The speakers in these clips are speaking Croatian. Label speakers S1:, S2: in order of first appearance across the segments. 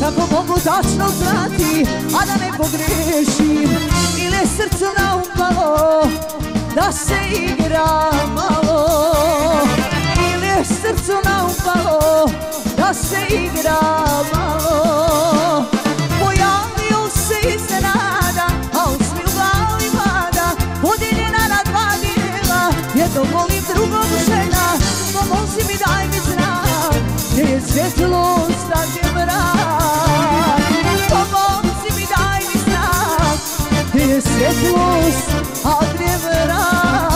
S1: Kako mogu tačno znati, a da ne pogrešim? Ili je srcu naumpalo da se igra malo? Ili je srcu naumpalo da se igra malo? Pojavio se iznenada, a osmi u glavi vlada, podijeljena na dva dijela. Jedno volim, drugog žena, pomozi mi, daj mi znak, gdje je svjetlost, a gdje mrak. Pomozi mi, daj mi znak, gdje je svjetlost, a gdje mrak.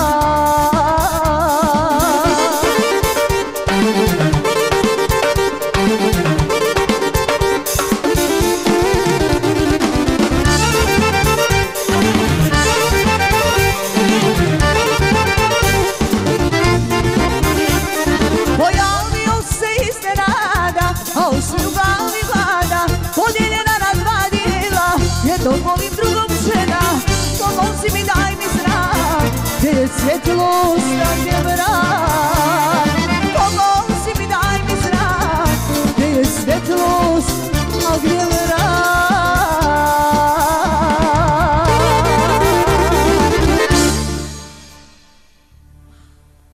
S1: Pojavio se iznenada, a u svoj glavi vlada, podijeljena na dva dijela. Jednog volim, drugog žena, pomozi mi, daj mi znak, gdje je svjetlost, a gdje mrak.